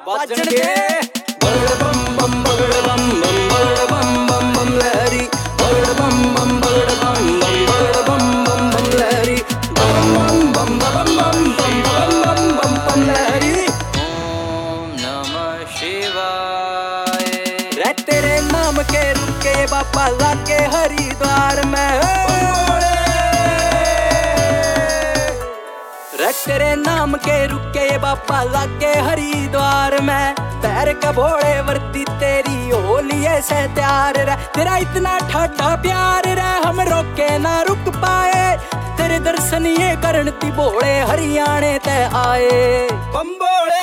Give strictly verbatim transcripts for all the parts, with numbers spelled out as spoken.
बाजण के बगड़ बम बम बगड़ बम बम बगड़ बम बम बम लहरी बगड़ बम बम बगड़ बम बम बगड़ बम बम बम लहरी बम बम बम बम बम बम बम बम बम लहरी। ओम नमः शिवाय। रे तेरे नाम के रुके बाबा लागे हरिद्वार में, रे तेरे नाम के रुके बाबा लागे हरिद्वार में, पैर का भोले वर्ती तेरी हो लिए से तैयार रे। तेरा इतना ठाठा प्यार रे हम रोके ना रुक पाए, तेरे दर्शन ये करन ती भोले हरियाणे ते आए। बम भोले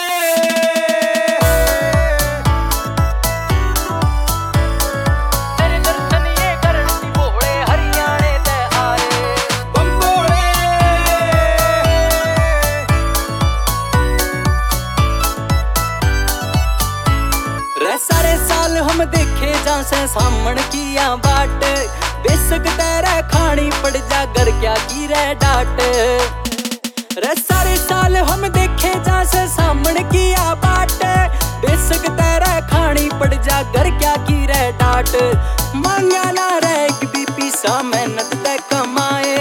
सारे साल हम देखे जा से सामण किया बाट, बेसक तेरा खानी पड़ जा घर क्या की रे डाट। रे सारे साल हम देखे जा से सामण किया बाट, बेसक तेरा खानी पड़ जा घर क्या की रे डाट। मांगा ना रे एक भी पीसा मेहनत ते कमाए,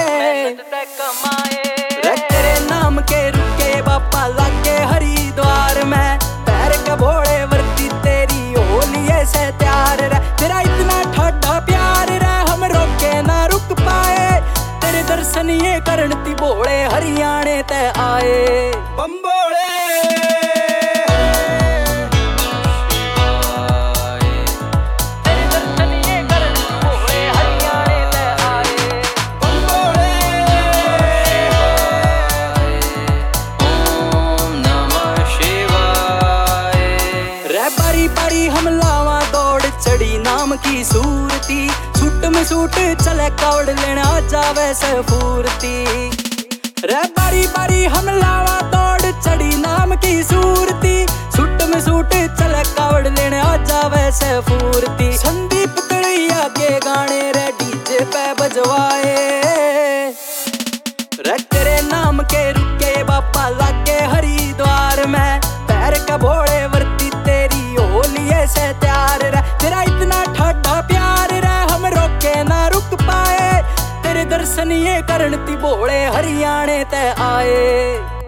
कमाए रे तेरे नाम के रुके बापा लागे हरिद्वार में, पैर का भोले वर्ती तेरी हो लिए से तैयार रे। तेरा इतना ठाठा प्यार रे हम रोके ना रुक पाए, तेरे दर्शन ये करन ती भोले हरियाणे ते आए। बम भोले बारी बारी हम लावा दौड़ चढ़ी नाम की सूरती, छुट में सूट चले कौड़ लेना जावे से फूरती। रे बारी बारी हम लावा दौड़ चढ़ी नाम की सूरती, छुट में सूट चले कौड़ लेना जावे से फूरती। संदीप तड़िया के गाने रे डीजे पे बजवाए, रे तेरे नाम के रुके बापा लागे हरिद्वार में, पैर का भोले वर्ती तेरी हो लिए से तैयार रे। तेरा इतना ठाठा प्यार रे हम रोके ना रुक पाए, तेरे दर्शन ये करन ती भोले हरियाणे ते आए।